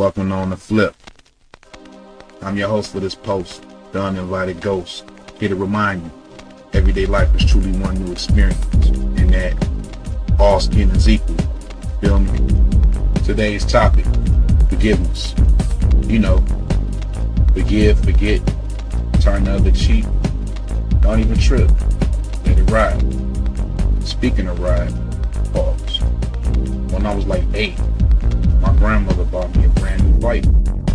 Welcome on the flip. I'm your host for this post, the uninvited ghost. Here to remind you, everyday life is truly one new experience, and that all skin is equal. Feel me? Today's topic, forgiveness. You know, forgive, forget, turn the other cheek. Don't even trip. Let it ride. Speaking of ride, pause. When I was like 8, my grandmother bought me a brand new bike.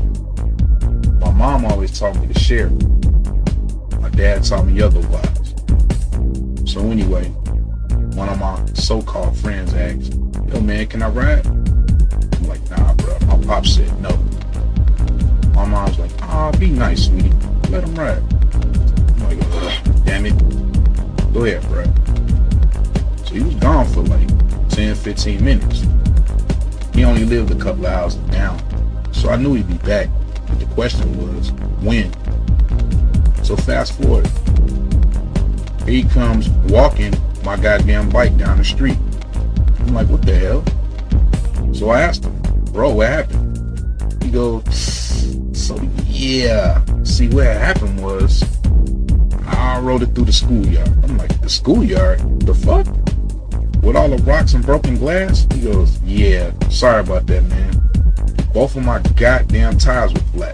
My mom always taught me to share. My dad taught me otherwise. So anyway, one of my so-called friends asked, "Yo man, can I ride?" I'm like, "Nah bro." My pop said no. My mom's like, "Oh, be nice, sweetie. Let him ride." I'm like, "Damn it. Go ahead, bro." So he was gone for like 10-15 minutes. He only lived a couple of houses down, so I knew he'd be back. But the question was, when? So fast forward. Here he comes walking my goddamn bike down the street. I'm like, what the hell? So I asked him, "Bro, what happened?" He goes, "So yeah, see what happened was, I rode it through the schoolyard." I'm like, "The schoolyard? The fuck? With all the rocks and broken glass?" He goes, "Yeah, sorry about that, man. Both of my goddamn tires were flat."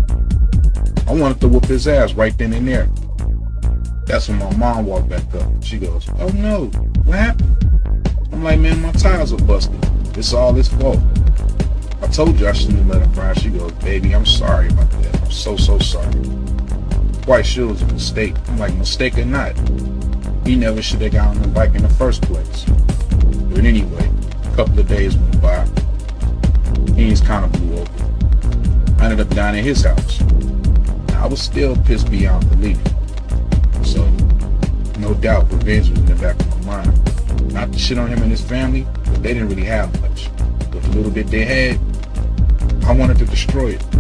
I wanted to whoop his ass right then and there. That's when my mom walked back up. She goes, "Oh no, what happened?" I'm like, "Man, my tires are busted. It's all his fault. I told you I shouldn't have let him ride." She goes, "Baby, I'm sorry about that. I'm so sorry. Quite sure it was a mistake." I'm like, "Mistake or not, he never should have got on the bike in the first place." But anyway, a couple of days went by. Things kind of blew over. I ended up down at his house. I was still pissed beyond belief. So, no doubt, revenge was in the back of my mind. Not to shit on him and his family, but they didn't really have much. But the little bit they had, I wanted to destroy it.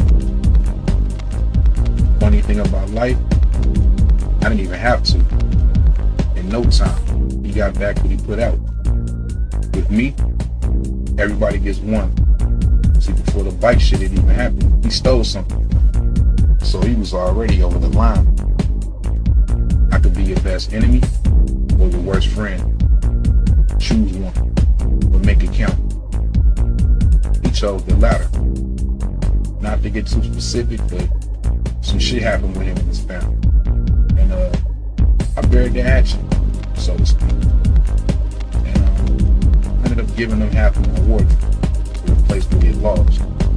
Funny thing about life, I didn't even have to. In no time, he got back what he put out. With me, everybody gets one. See, before the bike shit had even happened, he stole something. So he was already over the line. I could be your best enemy or your worst friend. Choose one, but make it count. He chose the latter. Not to get too specific, but some shit happened with him and his family. And I buried the action, so to speak. And I ended up giving them half of my award to the place where they lost.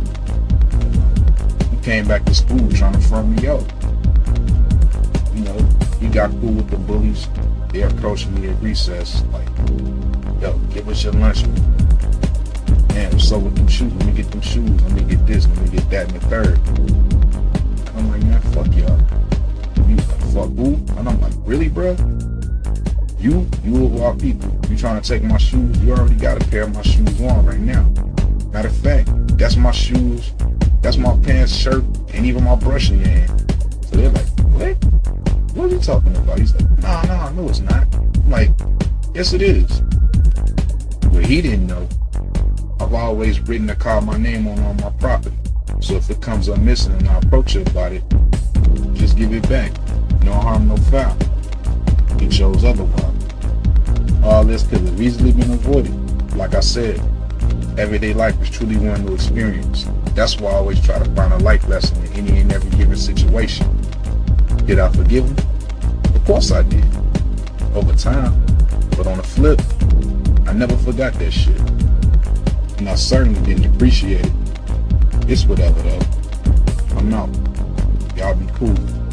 He came back to school trying to front me out. You know, he got cool with the bullies. They approached me at recess, like, "Yo, give us your lunch." "Man, what's up with them shoes? Let me get them shoes. Let me get this. Let me get that and the third." I'm like, "Man, fuck y'all." He was like, "Fuck who?" And I'm like, "Really, bro? You of all people, you trying to take my shoes? You already got a pair of my shoes on right now. Matter of fact, that's my shoes, that's my pants, shirt, and even my brush in your hand." So they're like, "What? What are you talking about?" He's like, "No, no, it's not." I'm like, "Yes, it is." What he didn't know, I've always written to call my name on all my property. So if it comes up missing and I approach you about it, just give it back. No harm, no foul. He chose otherwise. All this could have easily been avoided. Like I said, everyday life is truly one new experience. That's why I always try to find a life lesson in any and every given situation. Did I forgive him? Of course I did. Over time. But on the flip, I never forgot that shit. And I certainly didn't appreciate it. It's whatever though. I'm out. Y'all be cool.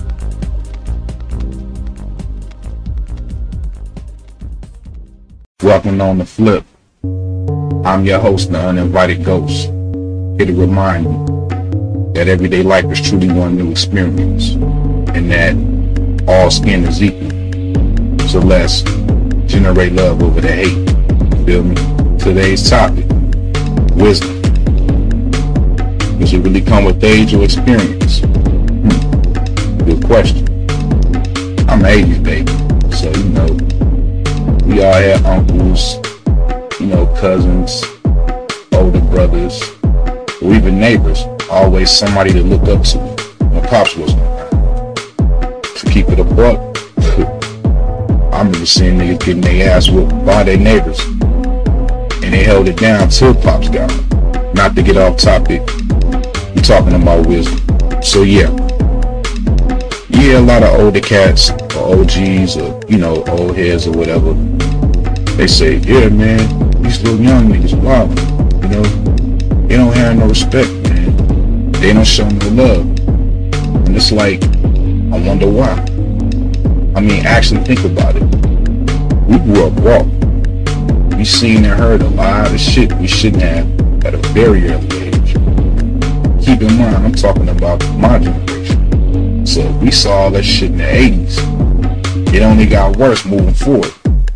Welcome on the flip. I'm your host, the uninvited ghost. Here to remind you that everyday life is truly one new experience, and that all skin is equal. So let's generate love over the hate. Feel me? Today's topic, wisdom. Does it really come with age or experience? Good question. I'm 80s baby, so you know, we all had uncles, you know, cousins, older brothers, or even neighbors, always somebody to look up to when Pops wasn't around. To keep it a buck, I remember seeing niggas getting their ass whooped by their neighbors, and they held it down till Pops got them. Not to get off topic, we talking about wisdom. So yeah, a lot of older cats or OGs or old heads or whatever, they say, yeah man, these little young niggas wild, they don't have no respect, man. They don't show no love. And it's like, I wonder why. I mean, actually think about it. We grew up raw. We seen and heard a lot of shit we shouldn't have at a very early age. Keep in mind, I'm talking about my generation. So we saw all that shit in the 80s. It only got worse moving forward,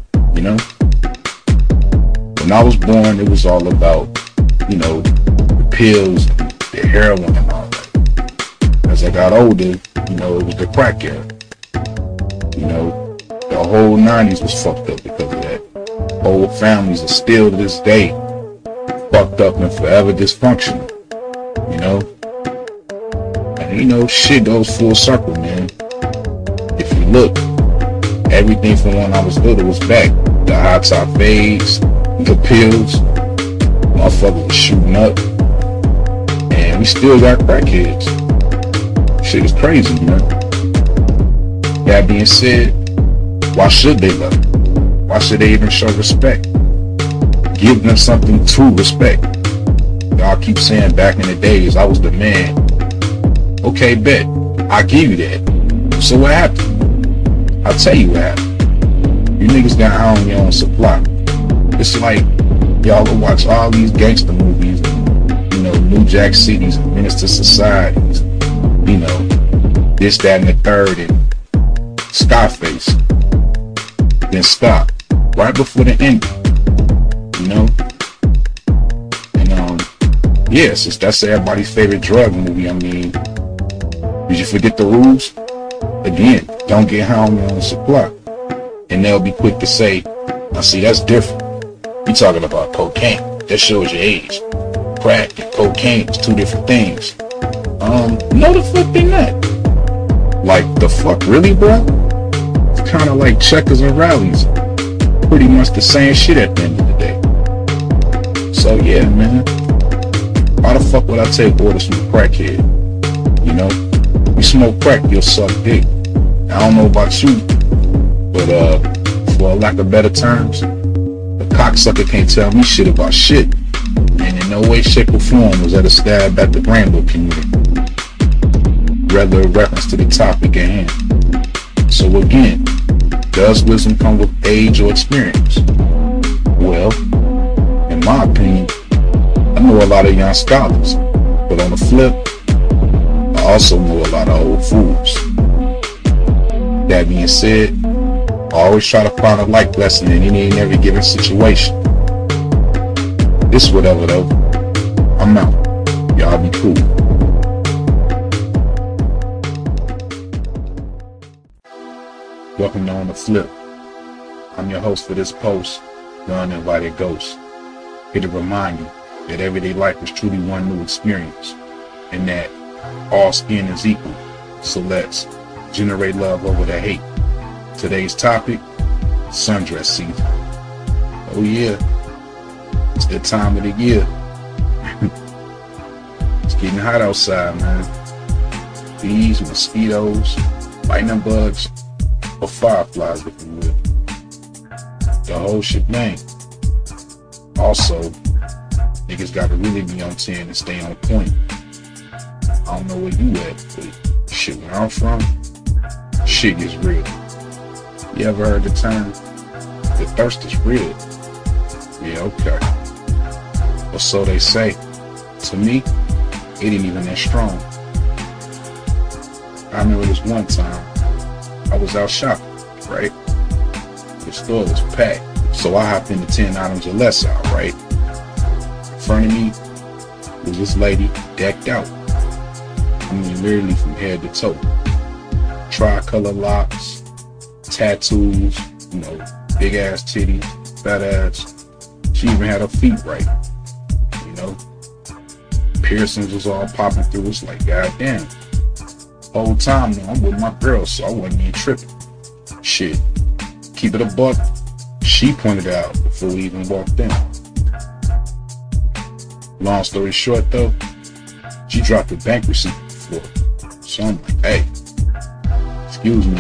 When I was born, it was all about, the pills, the heroin and all that. As I got older, it was the crack era. The whole 90s was fucked up because of that. Whole families are still to this day fucked up and forever dysfunctional, And shit goes full circle, man. If you look, everything from when I was little was back. The high top fades, the pills, motherfuckers was shooting up, and we still got crackheads. Shit is crazy, That being said, why should they love it? Why should they even show respect? Give them something to respect. Y'all keep saying back in the days I was the man. Okay, bet. I give you that. So what happened? I'll tell you what happened. You niggas got high on your own supply. It's like y'all will watch all these gangster movies, New Jack Cities and Minister Societies, this, that, and the third, and Scarface. Then stop right before the ending, And since that's everybody's favorite drug movie, I mean, did you forget the rules? Again, don't get high on your own supply. And they'll be quick to say, now see, that's different. You talking about cocaine. That shows your age. Crack and cocaine is two different things. No the fuck they not. Like, the fuck, really, bro? It's kind of like checkers and rallies. Pretty much the same shit at the end of the day. So yeah, man. Why the fuck would I take orders from a crackhead? You smoke crack, you'll suck dick. I don't know about you, but for lack of better terms, the cocksucker can't tell me shit about shit. And in no way, shape, or form was that a stab at the Granville community. Rather a reference to the topic at hand. So again, does wisdom come with age or experience? Well, in my opinion, I know a lot of young scholars, but on the flip, I also know a lot of old fools. That being said, I always try to find a life lesson in any and every given situation. This whatever though, I'm out. Y'all be cool. Welcome to On the Flip. I'm your host for this post, the Uninvited Ghost. Here to remind you that everyday life is truly one new experience, and that all skin is equal. So let's generate love over the hate. Today's topic, sundress season. Oh yeah, it's that time of the year. It's getting hot outside, man. Bees, mosquitoes, lightning bugs, or fireflies, if you will. The whole shebang. Also, niggas gotta really be on 10 and stay on point. I don't know where you at, but shit, where I'm from, shit is real. You ever heard the term, the thirst is real? Yeah, okay. Or so they say. To me, it ain't even that strong. I remember this one time, I was out shopping, right? The store was packed, so I hopped into 10 items or less out, right? In front of me was this lady decked out. I mean, literally from head to toe. Tri-color locks, tattoos, big ass titties, fat ass. She even had her feet right, piercings was all popping through. It's like, goddamn. Whole time though, I'm with my girl, so I wasn't even tripping. Shit. Keep it a buck. She pointed it out before we even walked in. Long story short though, she dropped the bank receipt on the floor. So I'm like, hey, excuse me.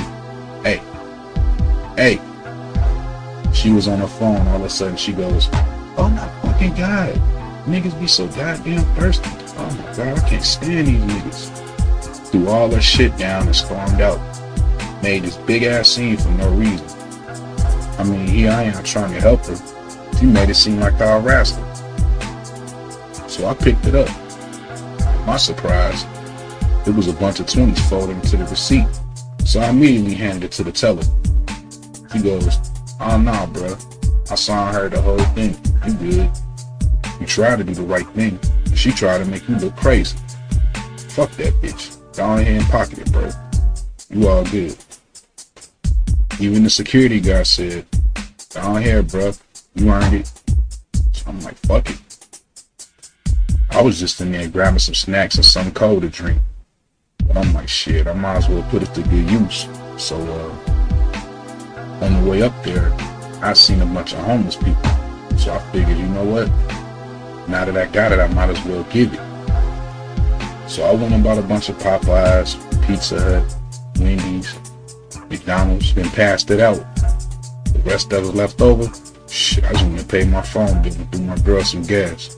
Hey. She was on her phone, all of a sudden she goes, oh my fucking God. Niggas be so goddamn thirsty. Oh my God, I can't stand these niggas. Threw all her shit down and stormed out. Made this big ass scene for no reason. I mean, here I am trying to help her. She made it seem like I harassed her. So I picked it up. To my surprise, it was a bunch of 20s folded into the receipt. So I immediately handed it to the teller. She goes, oh nah, bruh. I saw her the whole thing. You good. You tried to do the right thing. And she tried to make you look crazy. Fuck that bitch. Go ahead and pocket it, bro. You all good. Even the security guy said, go on here, bro. You earned it. So I'm like, fuck it. I was just in there grabbing some snacks and some cold to drink. But I'm like, shit, I might as well put it to good use. So, on the way up there, I seen a bunch of homeless people. So I figured, you know what? Now that I got it, I might as well give it. So I went and bought a bunch of Popeyes, Pizza Hut, Wendy's, McDonald's, then passed it out. The rest that was left over, shit, I just went and paid my phone bill and threw my girl some gas.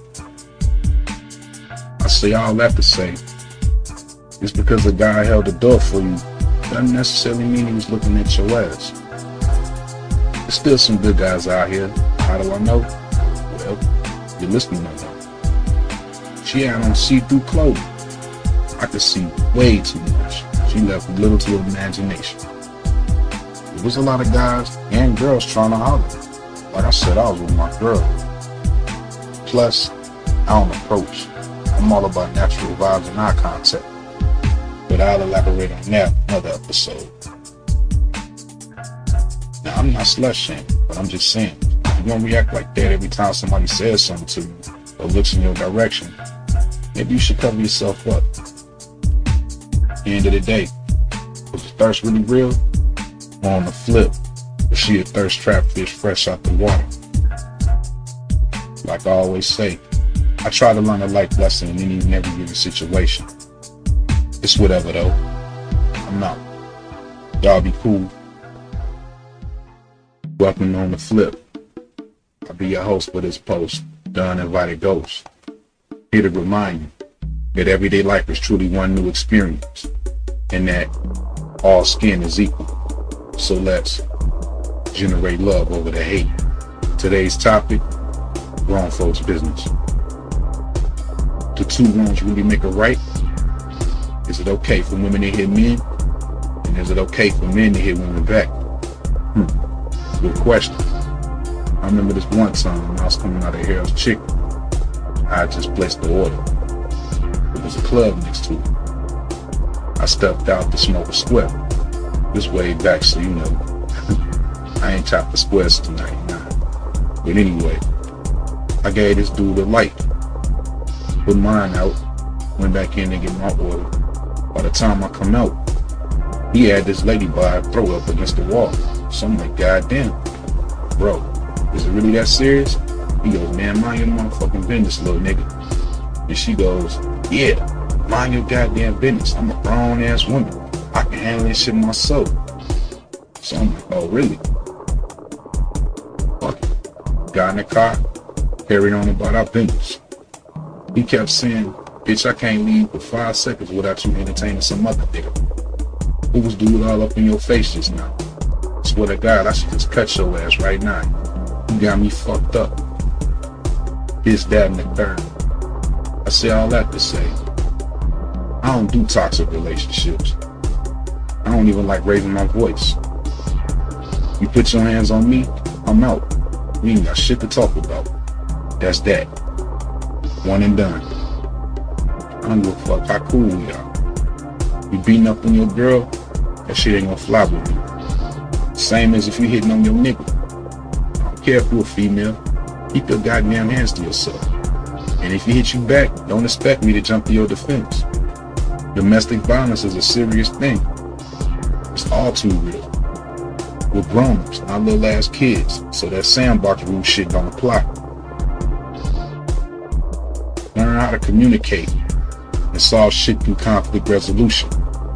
I say all that to say, just because a guy held the door for you doesn't necessarily mean he was looking at your ass. There's still some good guys out here. How do I know? Well, you're listening to them. She had on see-through clothing. I could see way too much. She left little to imagination. There was a lot of guys and girls trying to holler. Like I said, I was with my girl. Plus, I don't approach. I'm all about natural vibes and eye contact. But I'll elaborate on that another episode. Now, I'm not slut shaming, but I'm just saying, if you're gonna react like that every time somebody says something to you or looks in your direction, maybe you should cover yourself up. At the end of the day, was the thirst really real? Or on the flip, was she a thirst-trapped fish fresh out the water? Like I always say, I try to learn a life lesson in any and every given situation. It's whatever though. I'm out. Y'all be cool. Welcome on the flip. I'll be your host for this post, the Uninvited Ghost. Here to remind you that everyday life is truly one new experience, and that all skin is equal. So let's generate love over the hate. Today's topic, grown folks' business. Do two wrongs really make a right? Is it okay for women to hit men? And is it okay for men to hit women back? Good question. I remember this one time when I was coming out of Harold's Chicken. I had just placed the order. There was a club next to it. I stepped out to smoke a square. This way back, so you know, I ain't chopped the squares tonight. Nah. But anyway, I gave this dude a light. Put mine out. Went back in to get my order. By the time I come out, he had this lady by her throat up against the wall. So I'm like, goddamn, bro, is it really that serious? He goes, man, mind your motherfucking business, little nigga. And she goes, yeah, mind your goddamn business. I'm a grown ass woman. I can handle this shit myself. So I'm like, oh, really? Fuck it. Got in the car, carried on about our business. He kept saying, bitch, I can't leave for 5 seconds without you entertaining some other nigga. Who was dude all up in your face just now? Swear to God, I should just cut your ass right now. You got me fucked up. This, that, and the third. I say all that to say, I don't do toxic relationships. I don't even like raising my voice. You put your hands on me, I'm out. We ain't got shit to talk about. That's that. One and done. I don't give a fuck how cool we are. You beating up on your girl, that shit ain't gonna fly with me. Same as if you hitting on your nigga. I don't care if you're a female. Keep your goddamn hands to yourself. And if he hit you back, don't expect me to jump to your defense. Domestic violence is a serious thing. It's all too real. We're grown-ups, not little ass kids, so that sandbox rule shit don't apply. Learn how to communicate and solve shit through conflict resolution.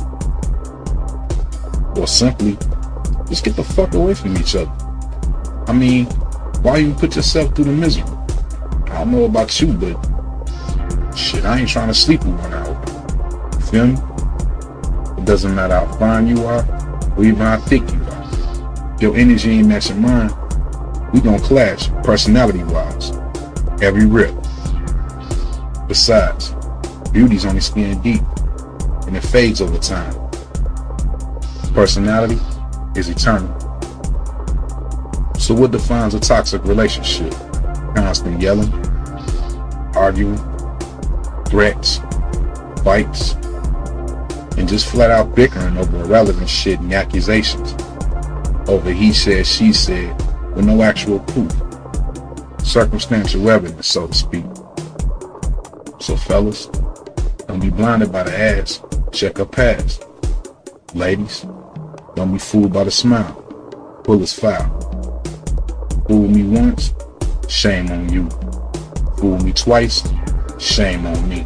Or simply, just get the fuck away from each other. I mean, why you put yourself through the misery? I don't know about you, but shit, I ain't trying to sleep with 1 hour. Feel me? It doesn't matter how fine you are, or even how thick you are. Your energy ain't matching mine. We gon' clash, personality-wise. Every rip. Besides, beauty's only skin deep, and it fades over time. Personality is eternal. So what defines a toxic relationship? Constant yelling, arguing, threats, fights, and just flat out bickering over irrelevant shit and accusations. Over he said, she said, with no actual proof. Circumstantial evidence, so to speak. So fellas, don't be blinded by the ass, check her past. Ladies, don't be fooled by the smile, pull as foul. Fool me once, shame on you. Fool me twice, shame on me.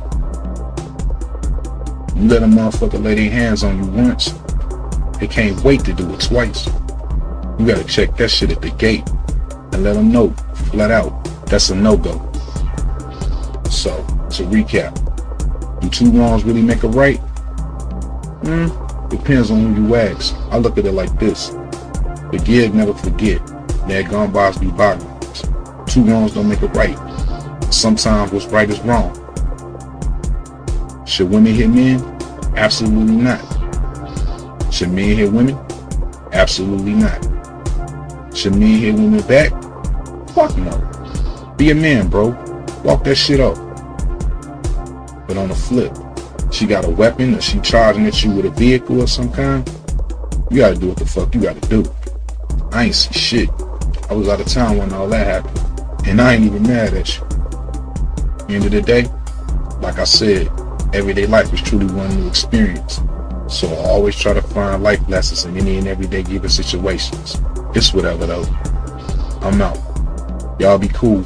You let a motherfucker lay their hands on you once, they can't wait to do it twice. You gotta check that shit at the gate and let them know, flat out, that's a no-go. So, to recap, do 2 wrongs really make a right? Depends on who you ask. I look at it like this. Forgive, never forget. Let gone bys be bygones. 2 wrongs don't make a right. Sometimes what's right is wrong. Should women hit men? Absolutely not. Should men hit women? Absolutely not. Should men hit women back? Fuck no. Be a man, bro. Walk that shit off. But on the flip, she got a weapon or she charging at you with a vehicle of some kind, you gotta do what the fuck you gotta do. I ain't see shit. I was out of town when all that happened, and I ain't even mad at you. End of the day, like I said, everyday life is truly one new experience. So I always try to find life lessons in any and everyday given situations. It's whatever though. I'm out. Y'all be cool.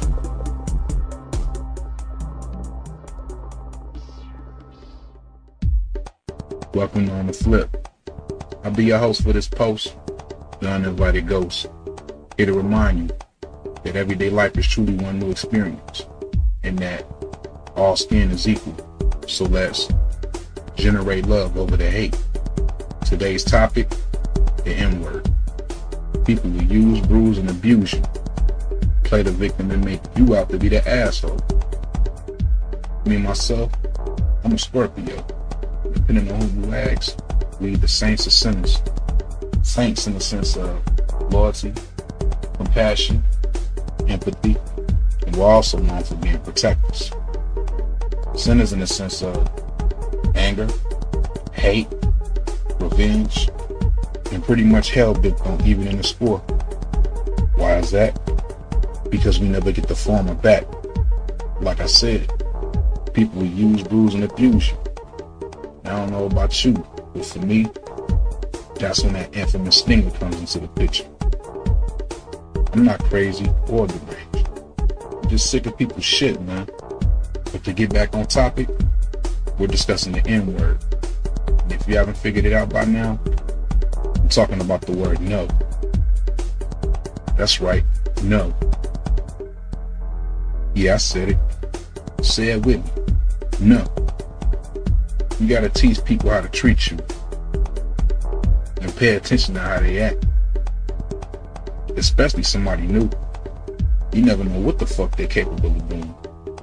Welcome to On the Flip. I'll be your host for this post, the Uninvited Ghost. Here to remind you that everyday life is truly one new experience, and that all skin is equal. So let's generate love over the hate. Today's topic, the N-word. People will use, bruise, and abuse you, play the victim, and make you out to be the asshole. Me myself, I'm a Scorpio. Depending on who you ask, we either saints or sinners. Saints in the sense of loyalty, compassion, empathy, and we're also known for being protectors. Sinners in the sense of anger, hate, revenge, and pretty much hell-bent on even in the sport. Why is that? Because we never get the former back. Like I said, people will use, bruise, and abuse you. I don't know about you, but for me, that's when that infamous stinger comes into the picture. I'm not crazy or deranged. I'm just sick of people's shit, man. But to get back on topic, we're discussing the N-word. And if you haven't figured it out by now, I'm talking about the word no. That's right, no. Yeah, I said it. Say it with me. No. You gotta teach people how to treat you and pay attention to how they act. Especially somebody new. You never know what the fuck they're capable of doing.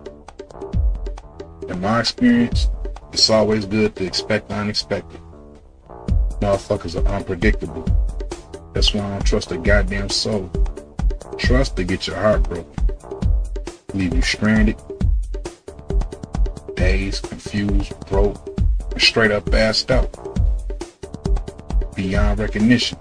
In my experience, it's always good to expect the unexpected. Motherfuckers are unpredictable. That's why I don't trust a goddamn soul. Trust to get your heart broken. Leave you stranded, dazed, confused, broke, and straight up assed out. Beyond recognition.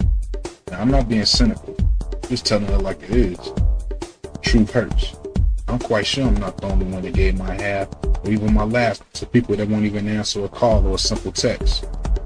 Now, I'm not being cynical. Just telling it like it is. Truth hurts. I I'm quite sure I'm not the only one that gave my half or even my last to people that won't even answer a call or a simple text.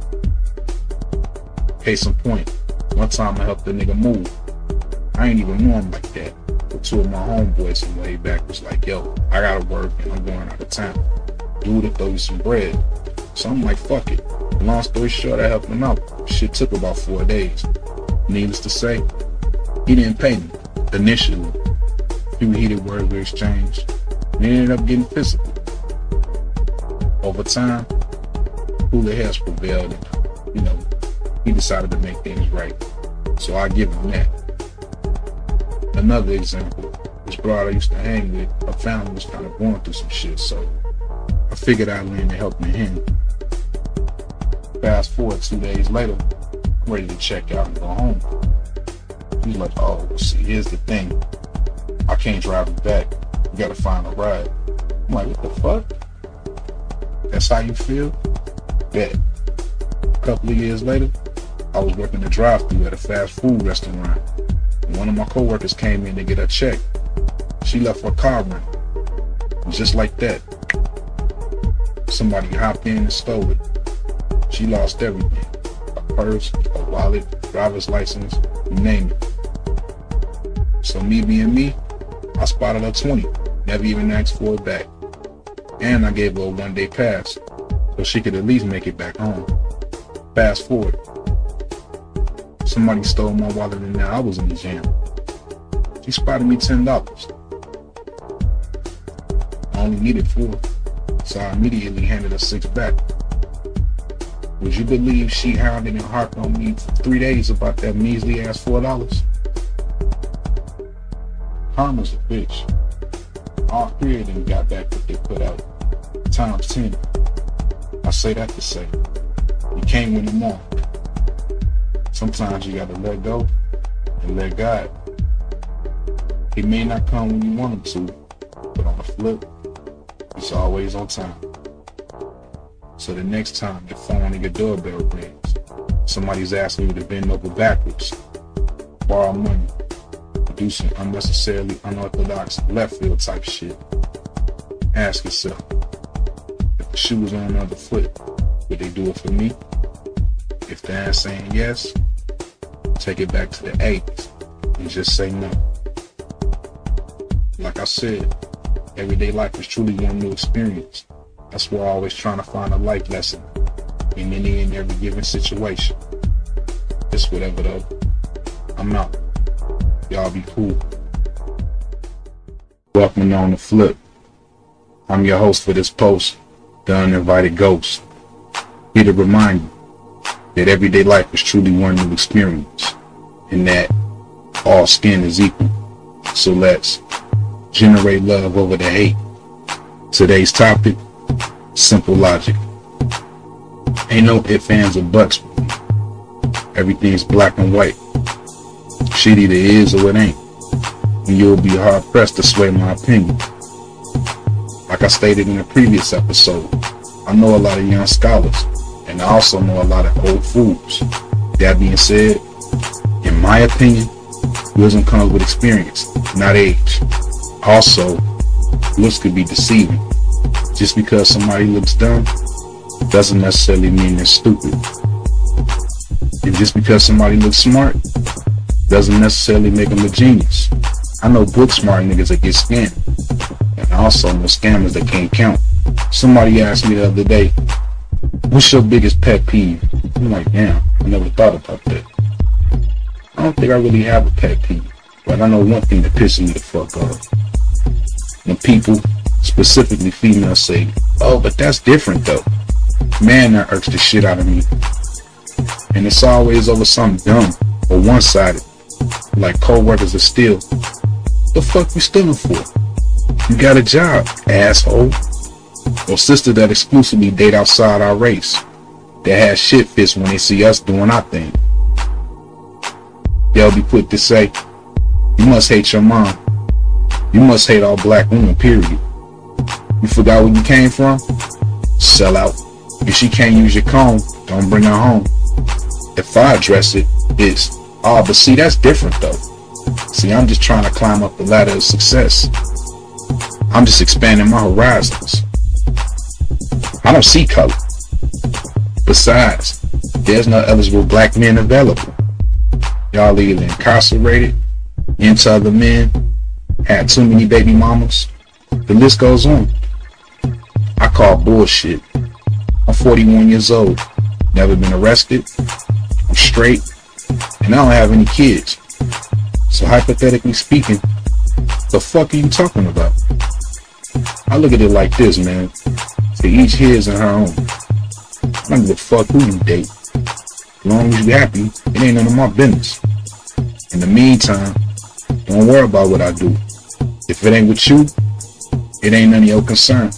Case in point, one time I helped a nigga move. I ain't even know him like that, but two of my homeboys from way back was like, yo, I gotta work and I'm going out of town. Dude to throw you some bread. So I'm like, fuck it. Long story short, I helped him out. Shit took about 4 days. Needless to say, he didn't pay me initially. Few heated words were exchanged, and it ended up getting physical. Over time, cooler heads prevailed, and he decided to make things right. So I give him that. Another example, this broad I used to hang with, her family was kind of going through some shit, so I figured I'd lend a helping hand. Fast forward 2 days later, I'm ready to check out and go home. He's like, oh, see, here's the thing. I can't drive you back. You gotta find a ride. I'm like, what the fuck? That's how you feel? Bet. A couple of years later, I was working the drive-thru at a fast food restaurant. And one of my coworkers came in to get her check. She left her car running. And just like that, somebody hopped in and stole it. She lost everything. A purse, a wallet, driver's license, you name it. So me being me, I spotted her 20. Never even asked for it back. And I gave her a 1-day pass, so she could at least make it back home. Fast forward. Somebody stole my wallet and now I was in the jam. She spotted me $10. I only needed 4, so I immediately handed her 6 back. Would you believe she hounded and harped on me for 3 days about that measly ass $4? Karma's a bitch. All 3 of them got back what they put out, times 10. I say that to say, you can't win them all. Sometimes you gotta let go and let God. He may not come when you want him to, but on the flip, he's always on time. So the next time your phone or your doorbell rings, somebody's asking you to bend over backwards, borrow money, do some unnecessarily unorthodox left field type shit, ask yourself, if the shoe was on the other foot, would they do it for me? If the answer ain't yes, take it back to the 80s and just say no. Like I said, everyday life is truly one new experience. That's why I'm always trying to find a life lesson in any and every given situation. It's whatever though. I'm out. Y'all be cool. Welcome on the flip. I'm your host for this post, the Uninvited Ghost. Here to remind you that everyday life is truly one new experience, and that all skin is equal. So let's generate love over the hate. Today's topic, simple logic. Ain't no ifs, ands, or buts. Everything's black and white. Shit either is or it ain't. And you'll be hard pressed to sway my opinion. Like I stated in a previous episode, I know a lot of young scholars, and I also know a lot of old fools. That being said, in my opinion, wisdom comes with experience, not age. Also, looks could be deceiving. Just because somebody looks dumb doesn't necessarily mean they're stupid. And just because somebody looks smart doesn't necessarily make them a genius. I know book smart niggas that get scammed, and I also know scammers that can't count. Somebody asked me the other day, what's your biggest pet peeve? I'm like, damn, I never thought about that. I don't think I really have a pet peeve, but I know one thing that pisses me the fuck off. When people, specifically females, say, oh, but that's different though. Man, that irks the shit out of me. And it's always over something dumb or one-sided, like co-workers are still. The fuck you stealing for? You got a job, asshole. Or sister that exclusively date outside our race, that has shit fits when they see us doing our thing. They'll be quick to say, you must hate your mom. You must hate all black women, period. You forgot where you came from? Sell out. If she can't use your comb, don't bring her home. If I address it, it's, oh, but see, that's different though. See, I'm just trying to climb up the ladder of success. I'm just expanding my horizons. I don't see color. Besides, there's no eligible black men available. Y'all either incarcerated, into other men, had too many baby mamas. The list goes on. I call bullshit. I'm 41 years old, never been arrested, I'm straight, and I don't have any kids. So hypothetically speaking, the fuck are you talking about? I look at it like this, man. To each his and her own. I don't give a fuck who you date. As long as you happy, it ain't none of my business. In the meantime, don't worry about what I do. If it ain't with you, it ain't none of your concern.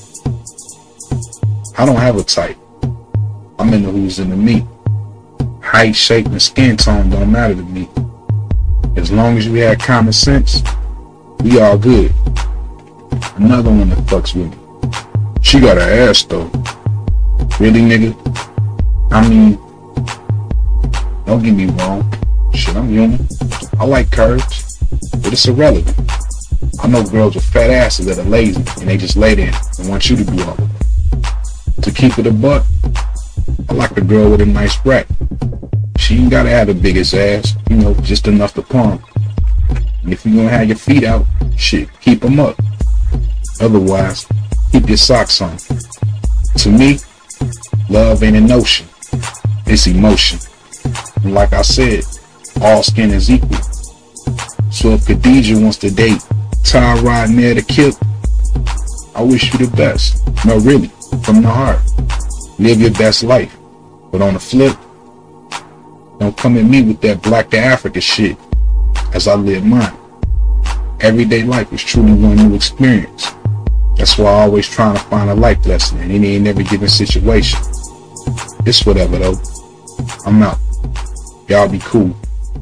I don't have a type. I'm into who's into me. Height, shape, and skin tone don't matter to me. As long as we have common sense, we all good. Another one that fucks with me. She got her ass though. Really, nigga? I mean, don't get me wrong. Shit, I'm human. I like curves, but it's irrelevant. I know girls with fat asses that are lazy and they just lay there and want you to do all of it. To keep it a buck, I like a girl with a nice rack. She ain't gotta have the biggest ass, just enough to pump. And if you gonna have your feet out, shit, keep them up. Otherwise, keep your socks on. To me, love ain't a notion, it's emotion. And like I said, all skin is equal. So if Khadijah wants to date Tyrod near the Kip, I wish you the best. No, really, from the heart. Live your best life. But on the flip, don't come at me with that Black to Africa shit as I live mine. Everyday life is truly one new experience. That's why I always trying to find a life lesson in any and every given situation. It's whatever though. I'm out. Y'all be cool.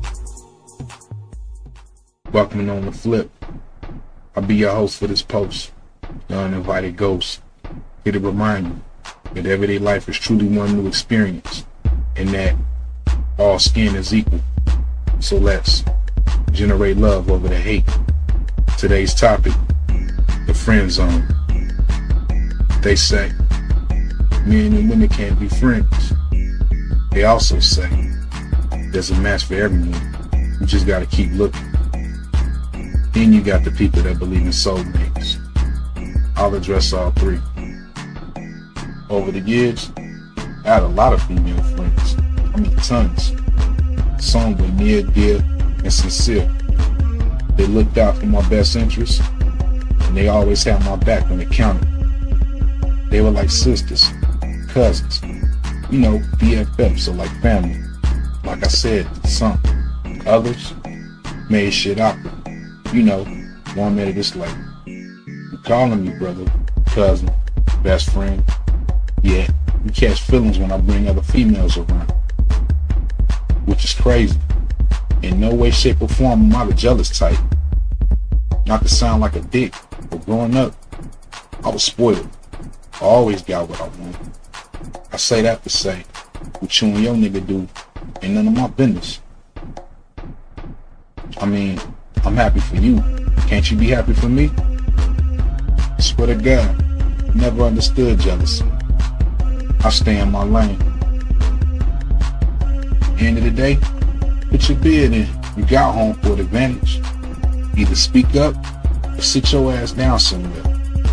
Welcome on the flip. I'll be your host for this post, the uninvited ghost. Here to remind you that everyday life is truly one new experience, and that all skin is equal. So let's generate love over the hate. Today's topic, the friend zone. They say men and women can't be friends. They also say there's a match for everyone. You just gotta keep looking. Then you got the people that believe in soulmates. I'll address all three. Over the years, I had a lot of female friends. I mean tons. Some were near, dear, and sincere. They looked out for my best interests, and they always had my back when it counted. They were like sisters, cousins, BFFs, so like family. Like I said, some. Others made shit awkward. One minute it's like, you calling me brother, cousin, best friend. Yeah, you catch feelings when I bring other females around, which is crazy. In no way, shape, or form am I the jealous type. Not to sound like a dick, but growing up, I was spoiled. I always got what I wanted. I say that to say, what you and your nigga do ain't none of my business. I mean, I'm happy for you. Can't you be happy for me? I swear to God, never understood jealousy. I stay in my lane. End of the day, put your bid in. You got home court advantage. Either speak up or sit your ass down somewhere.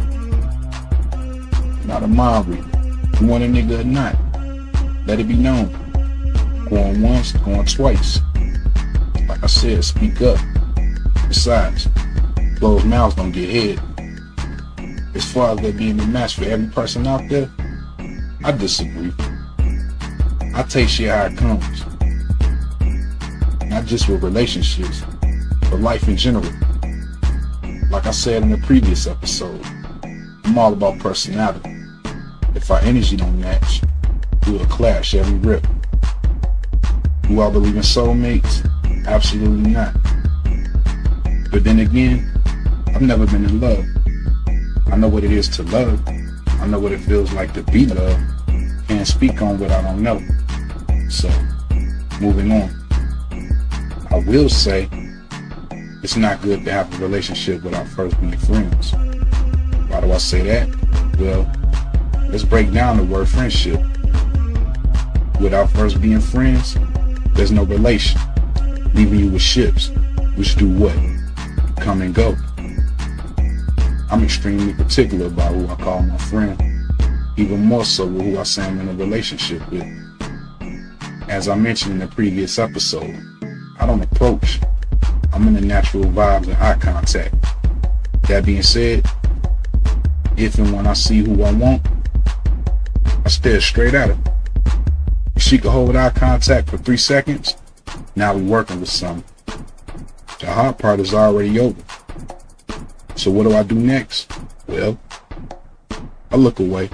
Not a mind reader. You want a nigga or not, let it be known. Going once, going twice. Like I said, speak up. Besides, closed mouths don't get head. As far as there being a match for every person out there, I disagree. I take shit how it comes. Not just with relationships, but life in general. Like I said in the previous episode, I'm all about personality. If our energy don't match, we'll clash every rip. Do I believe in soulmates? Absolutely not. But then again, I've never been in love. I know what it is to love. I know what it feels like to be loved. Can't speak on what I don't know. So, moving on. I will say, it's not good to have a relationship without first being friends. How do I say that? Well, let's break down the word friendship. Without first being friends, there's no relation, leaving you with ships, which do what? Come and go. I'm extremely particular about who I call my friend, even more so with who I say I'm in a relationship with. As I mentioned in the previous episode, I don't approach. I'm in the natural vibes and eye contact. That being said, if and when I see who I want, I stare straight at her. If she could hold eye contact for 3 seconds, now we're working with something. The hard part is already over. So what do I do next? Well, I look away.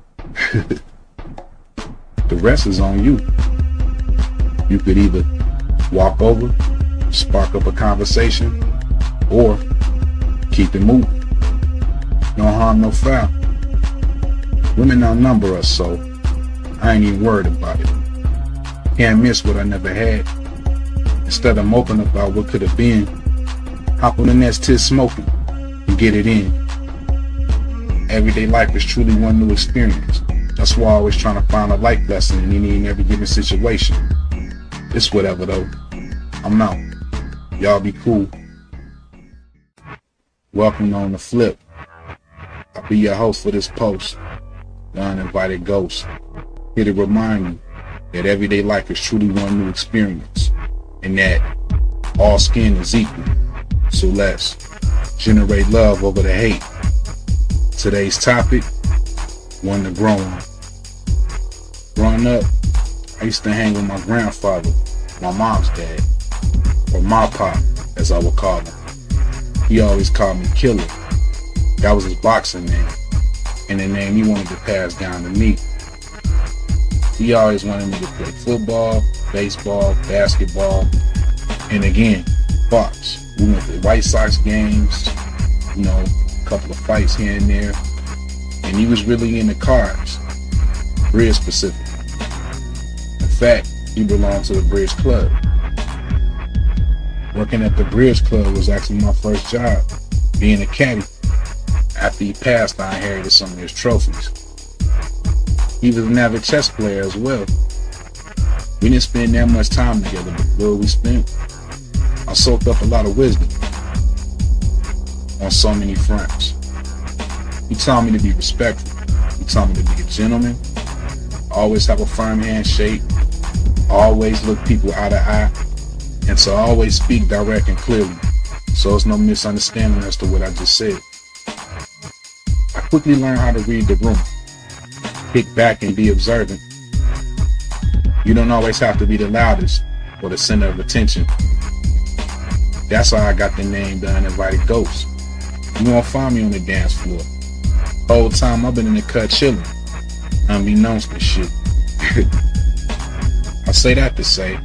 The rest is on you. You could either walk over, spark up a conversation, or keep it moving. No harm, no foul. Women outnumber us, so I ain't even worried about it. Can't miss what I never had. Instead of moping about what could have been, hop on the next tit smoking and get it in. Everyday life is truly one new experience. That's why I'm always trying to find a life lesson in any and every given situation. It's whatever though. I'm out. Y'all be cool. Welcome on The Flip. I'll be your host for this post, the Uninvited Ghost. Here to remind you that everyday life is truly one new experience, and that all skin is equal. So let's generate love over the hate. Today's topic, one to grow on. Growing up, I used to hang with my grandfather, my mom's dad, or my pop, as I would call him. He always called me Killer. That was his boxing name, and the name he wanted to pass down to me. He always wanted me to play football, baseball, basketball, and again, box. We went to White Sox games, a couple of fights here and there, and he was really into cards, Bridge specifically. In fact, he belonged to the Bridge Club. Working at the Bridge Club was actually my first job, being a caddy. After he passed, I inherited some of his trophies. He was an avid chess player as well. We didn't spend that much time together, but the little we spent, I soaked up a lot of wisdom on so many fronts. He taught me to be respectful. He taught me to be a gentleman, always have a firm handshake, always look people eye to eye, and to always speak direct and clearly, so there's no misunderstanding as to what I just said. I quickly learned how to read the room, kick back and be observant. You don't always have to be the loudest or the center of attention. That's how I got the name The Uninvited Ghost. You won't find me on the dance floor. The whole time I've been in the cut chilling, unbeknownst to shit. I say that to say,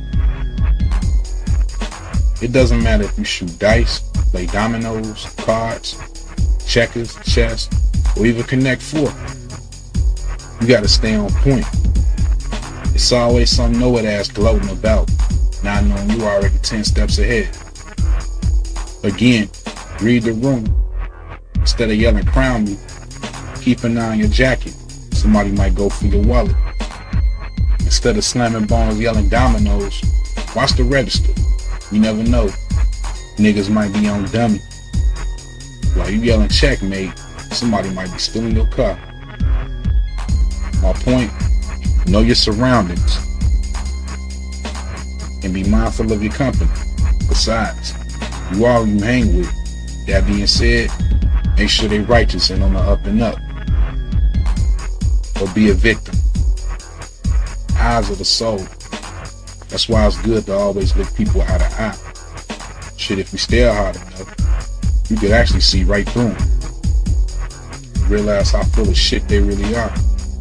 it doesn't matter if you shoot dice, play dominoes, cards, checkers, chess, or even Connect 4. You gotta stay on point. It's always some know-it-ass gloating about, not knowing you already 10 steps ahead. Again, read the room. Instead of yelling crown me, keep an eye on your jacket. Somebody might go for your wallet. Instead of slamming bones yelling dominoes, watch the register. You never know. Niggas might be on dummy. While you yelling checkmate, somebody might be stealing your car. My point, know your surroundings and be mindful of your company. Besides, you are who you hang with. That being said, make sure they righteous and on the up and up. Or be a victim. Eyes of the soul. That's why it's good to always look people eye to eye. Shit, if you stare hard enough, you could actually see right through them. Realize how full of shit they really are.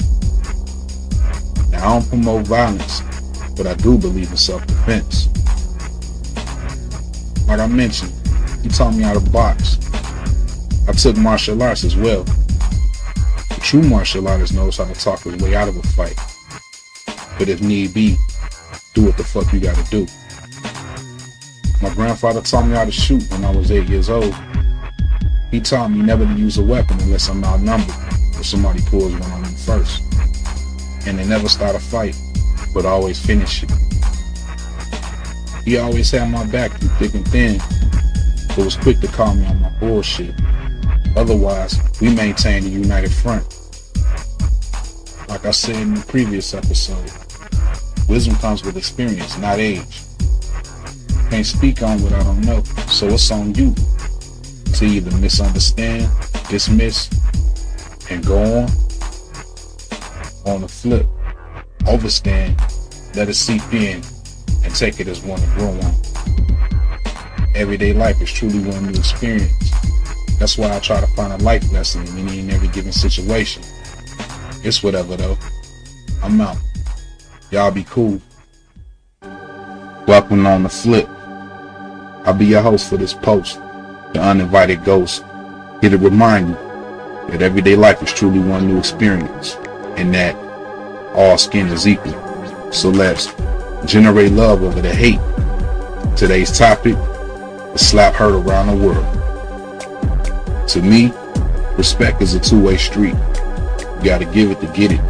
Now, I don't promote violence, but I do believe in self-defense. Like I mentioned, he taught me how to box. I took martial arts as well. The true martial artist knows how to talk his way out of a fight. But if need be, do what the fuck you gotta do. My grandfather taught me how to shoot when I was 8 years old. He taught me never to use a weapon unless I'm outnumbered or somebody pulls one on me first. And they never start a fight, but always finish it. He always had my back through thick and thin, but was quick to call me on my bullshit. Otherwise, we maintained a united front. Like I said in the previous episode, wisdom comes with experience, not age. Can't speak on what I don't know, so it's on you to either misunderstand, dismiss, and go on. On the flip, overstand, let it seep in, and take it as one to grow on. Everyday life is truly one new experience. That's why I try to find a life lesson in any and every given situation. It's whatever though. I'm out. Y'all be cool. Welcome on the flip. I'll be your host for this post, the uninvited ghost, here to remind you that everyday life is truly one new experience, and that all skin is equal. So let's generate love over the hate. Today's topic, the slap heard around the world. To me, respect is a two-way street. You gotta give it to get it.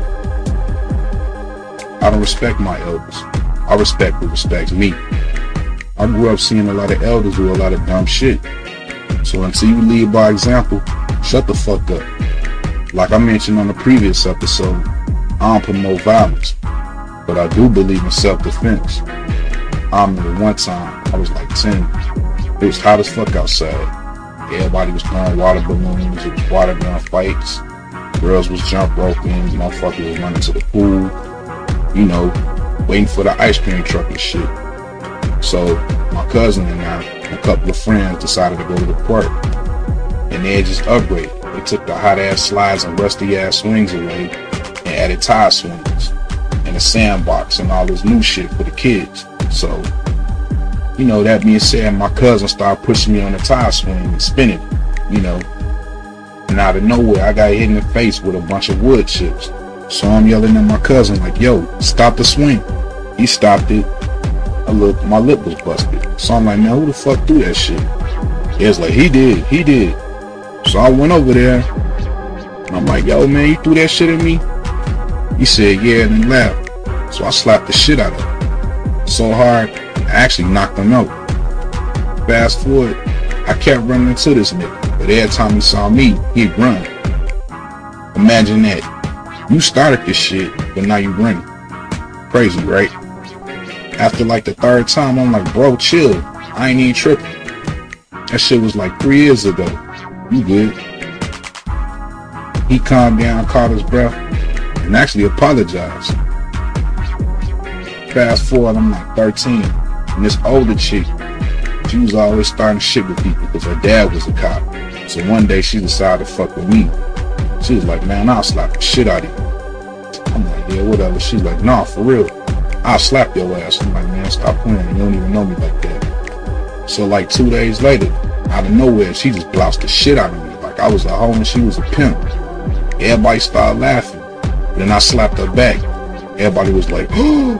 I don't respect my elders. I respect who respects me. I grew up seeing a lot of elders do a lot of dumb shit. So until you lead by example, shut the fuck up. Like I mentioned on the previous episode, I don't promote violence, but I do believe in self-defense. I remember one time, I was like 10. It was hot as fuck outside. Everybody was throwing water balloons, it was water gun fights. Girls was jump roping, motherfuckers was running to the pool, waiting for the ice cream truck and shit. So my cousin and I, and a couple of friends, decided to go to the park. And they had just upgraded. They took the hot ass slides and rusty ass swings away and added tire swings and a sandbox and all this new shit for the kids. So, that being said, my cousin started pushing me on the tire swing and spinning, And out of nowhere, I got hit in the face with a bunch of wood chips. So I'm yelling at my cousin like, yo, stop the swing. He stopped it. My lip was busted. So I'm like, man, who the fuck threw that shit? He was like, he did. So I went over there. And I'm like, yo, man, you threw that shit at me? He said, yeah, and then laughed. So I slapped the shit out of him. So hard, I actually knocked him out. Fast forward, I kept running into this nigga. But every time he saw me, he'd run. Imagine that. You started this shit, but now you running. Crazy, right? After like the third time, I'm like, bro, chill. I ain't even tripping. That shit was like 3 years ago. You good. He calmed down, caught his breath, and actually apologized. Fast forward, I'm like 13. And this older chick, she was always starting shit with people because her dad was a cop. So one day she decided to fuck with me. She was like, man, I'll slap the shit out of you. I'm like, yeah, whatever. She's like, nah, for real. I'll slap your ass. I'm like, man, stop playing. You don't even know me like that. So like 2 days later, out of nowhere, she just bloused the shit out of me. Like I was a hoe and she was a pimp. Everybody started laughing. Then I slapped her back. Everybody was like, ooh,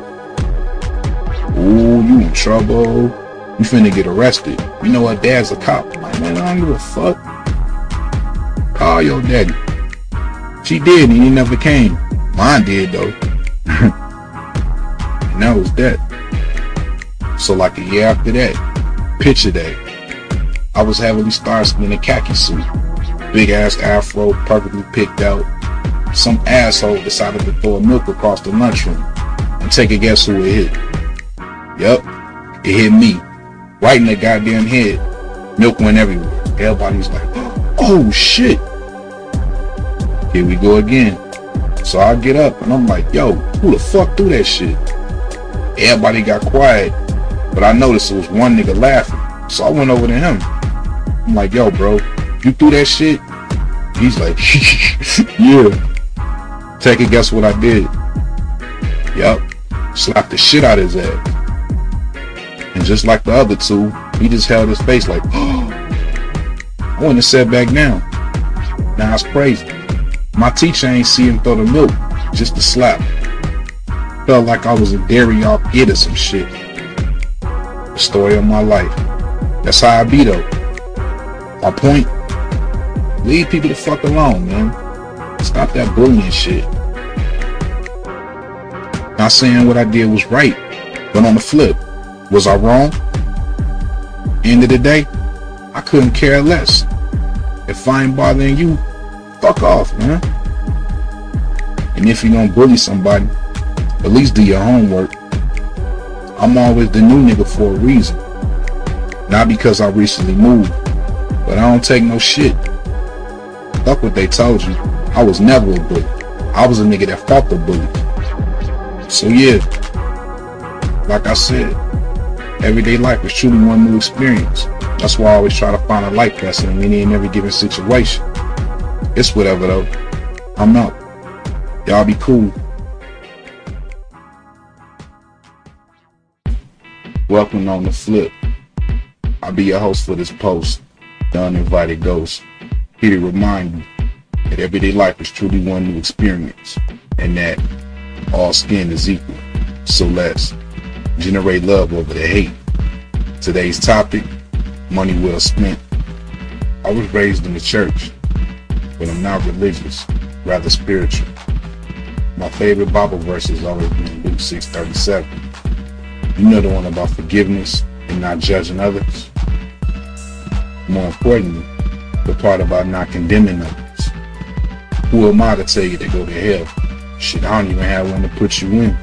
you in trouble. You finna get arrested. You know her dad's a cop. I'm like, man, I don't give a fuck. Call your daddy. She did and he never came. Mine did though. And that was that. So like a year after that, picture that. I was heavily starched in a khaki suit. Big ass afro, perfectly picked out. Some asshole decided to throw a milk across the lunchroom. And take a guess who it hit. Yup, it hit me. Right in the goddamn head. Milk went everywhere. Everybody was like, oh shit. Here we go again. So I get up and I'm like, yo, who the fuck threw that shit? Everybody got quiet, but I noticed it was one nigga laughing. So I went over to him. I'm like, yo, bro, you threw that shit? He's like, yeah. Take a guess what I did. Yup, slapped the shit out of his ass. And just like the other two, he just held his face like, I wouldn't have sat back down. Now it's crazy. My teacher ain't see him throw the milk, just the slap. Felt like I was a dairy off it or some shit. The story of my life. That's how I be though. My point, Leave people the fuck alone, man. Stop that bullying shit. Not saying what I did was right, but on the flip, was I wrong? End of the day, I couldn't care less. If I ain't bothering you, fuck off, man. And if you don't bully somebody, at least do your homework. I'm always the new nigga for a reason. Not because I recently moved, but I don't take no shit. Fuck what they told you. I was never a bully. I was a nigga that fought the bully. So yeah, like I said, everyday life is truly one new experience. That's why I always try to find a life lesson in any and every given situation. It's whatever though. I'm out. Y'all be cool. Welcome on the flip. I'll be your host for this post, the Uninvited Ghost, here to remind you that everyday life is truly one new experience, and that all skin is equal. So let's generate love over the hate. Today's topic, money well spent. I was raised in the church, but I'm not religious, rather spiritual. My favorite Bible verse has always been Luke 6:37. You know, the one about forgiveness and not judging others. More importantly, the part about not condemning others. Who am I to tell you to go to hell? Shit, I don't even have one to put you in.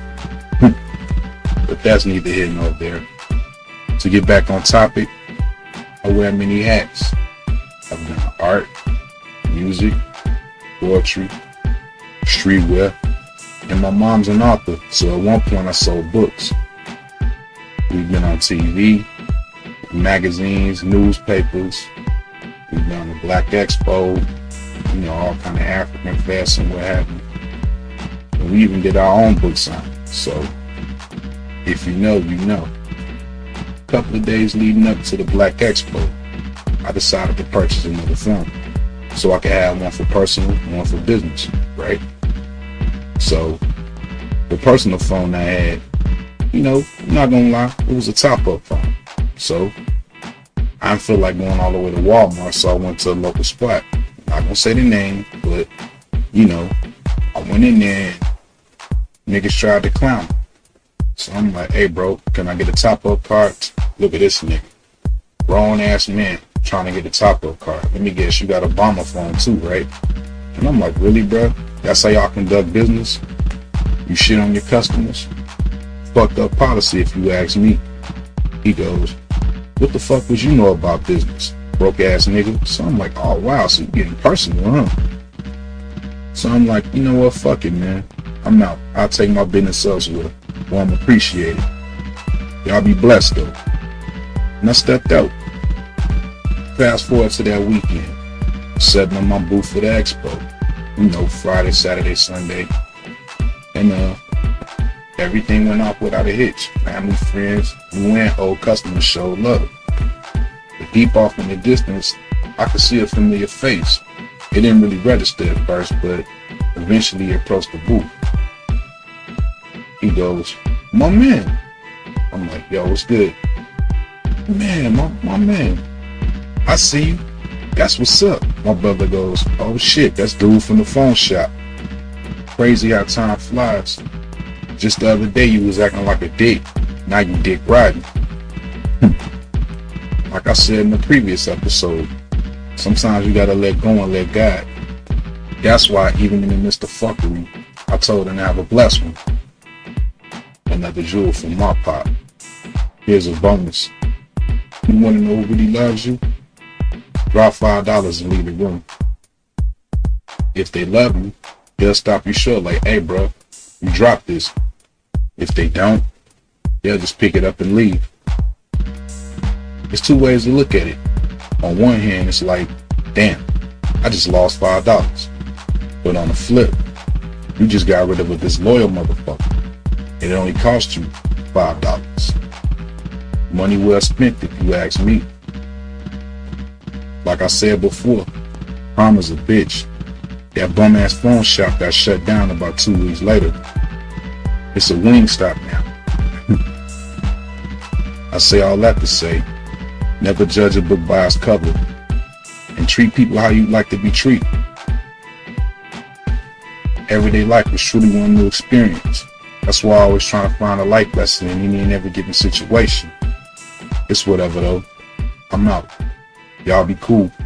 But that's neither here nor there. To get back on topic, I wear many hats. I've done art, music, poetry, streetwear, and my mom's an author, so at one point I sold books. We've been on TV, magazines, newspapers. We've been on the Black Expo, you know, all kind of African fests and what have you. And we even did our own book signing. So, if you know, you know. A couple of days leading up to the Black Expo, I decided to purchase another phone so I could have one for personal, one for business, right? So, the personal phone I had, you know, I'm not gonna lie, it was a top-up phone. So, I didn't feel like going all the way to Walmart, so I went to a local spot. Not gonna say the name, but, you know, I went in there and niggas tried to clown me. So I'm like, hey bro, can I get a top-up card? Look at this nigga. Grown-ass man trying to get a top-up card. Let me guess, you got a bomber phone too, right? And I'm like, really, bro? That's how y'all conduct business? You shit on your customers? Fucked up policy if you ask me. He goes, what the fuck would you know about business, broke ass nigga? So I'm like, oh wow, so you getting personal, huh? So I'm like, you know what, fuck it, man. I'm out. I'll take my business elsewhere. Well, I'm appreciated. Y'all be blessed though. And I stepped out. Fast forward to that weekend, setting up my booth for the expo. You know, Friday, Saturday, Sunday. And everything went off without a hitch. Family, friends, new and old customers showed love. But deep off in the distance, I could see a familiar face. It didn't really register at first, but eventually it approached the booth. He goes, my man. I'm like, yo, what's good? Man, my man. I see you. That's what's up. My brother goes, oh shit, that's dude from the phone shop. Crazy how time flies. Just the other day you was acting like a dick. Now you dick riding. Like I said in the previous episode, sometimes you gotta let go and let God. That's why even in the midst of fuckery, I told him to have a blessed one. Another jewel from my pop. Here's a bonus. You wanna know who really loves you? Drop $5 and leave the room. If they love you, they'll stop you short like, hey bro, you dropped this. If they don't, they'll just pick it up and leave. There's two ways to look at it. On one hand, it's like, damn, I just lost $5. But on the flip, you just got rid of a disloyal motherfucker. It only cost you $5. Money well spent if you ask me. Like I said before, karma's a bitch. That bum ass phone shop got shut down about 2 weeks later. It's a Wingstop now. I say all that to say, never judge a book by its cover. and treat people how you like to be treated. Everyday life is truly one new experience. That's why I always trying to find a life lesson in any and every given situation. It's whatever though. I'm out. Y'all be cool.